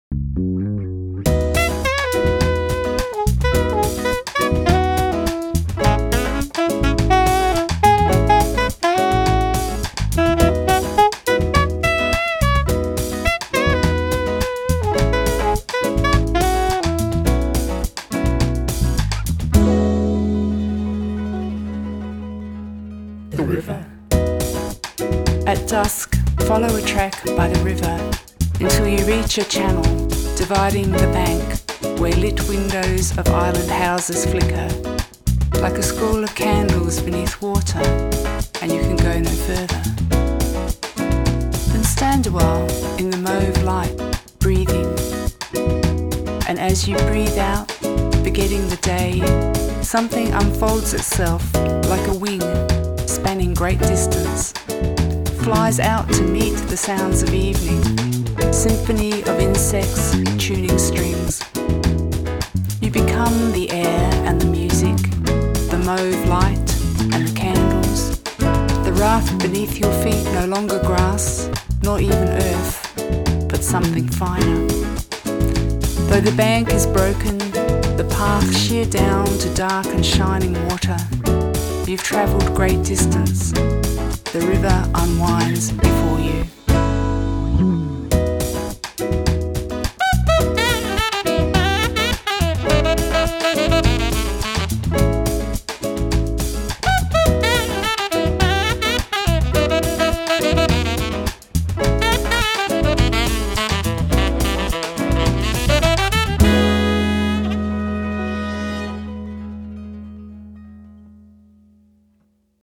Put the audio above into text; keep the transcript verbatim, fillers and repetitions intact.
The river. At dusk, follow a track by the river until you reach a channel dividing the bank where lit windows of island houses flicker like a school of candles beneath water, and you can go no further. Then stand a while in the mauve light, breathing, and as you breathe out, forgetting the day, something unfolds itself like a wing spanning great distance, flies out to meet the sounds of evening, symphony of insects tuning strings. You become the air and the music, the mauve light and the candles. The raft beneath your feet no longer grass, nor even earth, but something finer. Though the bank is broken, the path sheer down to dark and shining water, you've travelled great distance. The river unwinds